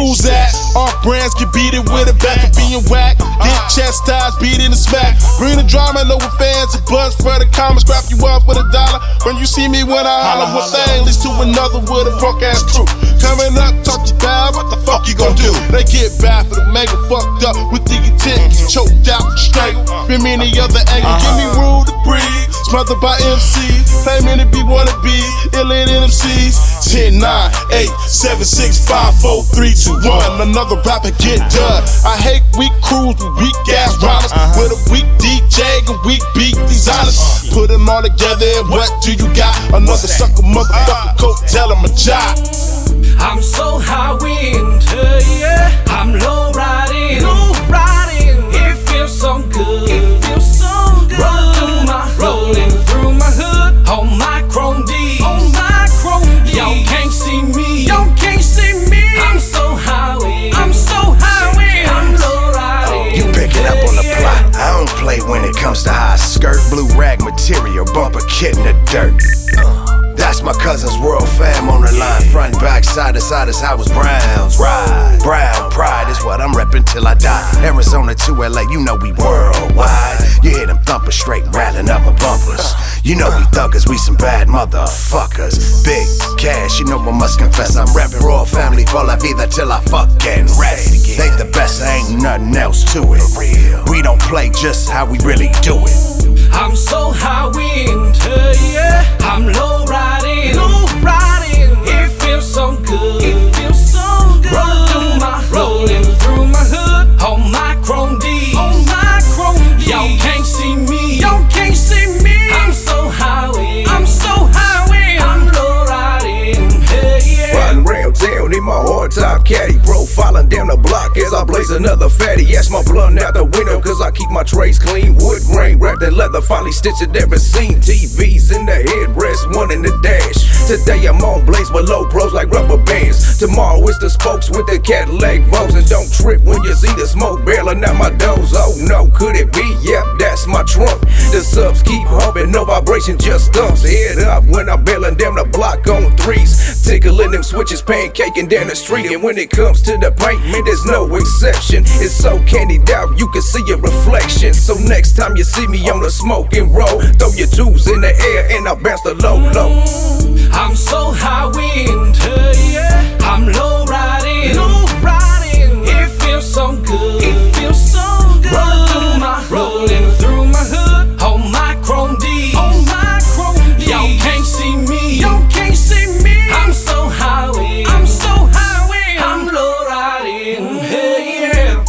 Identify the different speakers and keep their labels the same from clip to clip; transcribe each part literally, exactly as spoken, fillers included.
Speaker 1: rules at? Our brands get beaten with a back for being whack. Get chastised, beat in the smack. Bring the drama, low with fans and buzz for the comments. Scrap you up with a dollar. When you see me when I holler, one thing leads to another with a broke ass crew. Coming up, talk you bad, what the fuck you gon' do? They get baffled, make it fucked up with the intent. Choked out, strangled, been many other angles. Give me room to breathe, smothered by M Cs. Claiming to be wanna be, illin' M Cs. ten, nine, eight, seven, six, five, four, three, two, one. Another rapper get done. I hate weak crews with weak ass rhymes. With a weak D J and weak beat designers. Put them all together and what do you got? Another sucker motherfucker coat, tell him a job.
Speaker 2: I'm so high wind, uh, yeah. I'm low riding, low riding. It feels so good, it feels so good. Rolling through my, rolling through my hood. On my chrome D, on my chrome D. Y'all can't see me, y'all can't see me. I'm so high wind, I'm so high wind. I'm low riding.
Speaker 3: You picking up on the plot. I don't play when it comes to high skirt, blue rag material, bumper kit in the dirt. Uh. That's my cousin's world fam on the line. Front, back, side to side is how it's Browns ride. Brown pride is what I'm reppin' till I die. Arizona to L A, you know we worldwide. You hear them thumpers straight rattling up my bumpers. You know we thuggers, we some bad motherfuckers. Big cash, you know I must confess I'm reppin' Royal Family for la vida till I fucking rest. They the best, ain't nothing else to it. We don't play just how we really do it.
Speaker 2: I'm so high wind, uh, yeah. I'm low riding, low riding. It feels so good, it feels so good. Rolling through my, rolling through my hood. On my chrome D, on my chrome D. Y'all can't see me, y'all can't see me. I'm so high wind, I'm so high wind. I'm low riding, uh, yeah.
Speaker 4: Riding round town in my hard top caddy, profiling down the block as I blaze another fatty. Ash my blunt out the window cause I keep my trays clean. Wood grain wrapped in leather, finally stitched it every scene. T Vs in the headrest, one in the dash. Today I'm on blaze with low pros like rubber bands. Tomorrow it's the spokes with the Cadillac Vogues. And don't trip when you see the smoke barreling out my doors. Oh no, could it be? Yep, that's my trunk. The subs keep humping, no vibration, just thumps. Head up when I'm bailing down the block on threes. Tickling them switches, pancaking down the street. And when it comes to the paint, man, there's no exception. It's so candied out, you can see your reflection. So next time you see me on the smoking roll, throw your tools in the air and I'll bounce the low low.
Speaker 2: I'm so high wind, uh, yeah. I'm low riding, low riding. It feels so good, it feels so good. Rolling through my, rolling through my hood. On my chrome D, on my chrome D. Y'all can't see me, y'all can't see me. I'm so high wind, I'm so high wind. I'm low riding, hey yeah,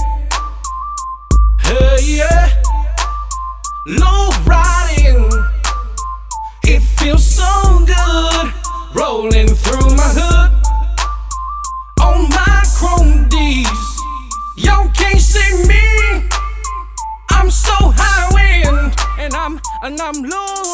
Speaker 2: hey yeah. Low riding, it feels so good. Rolling through my hood. On my chrome D's. Y'all can't see me. I'm so high wind. And I'm, and I'm low.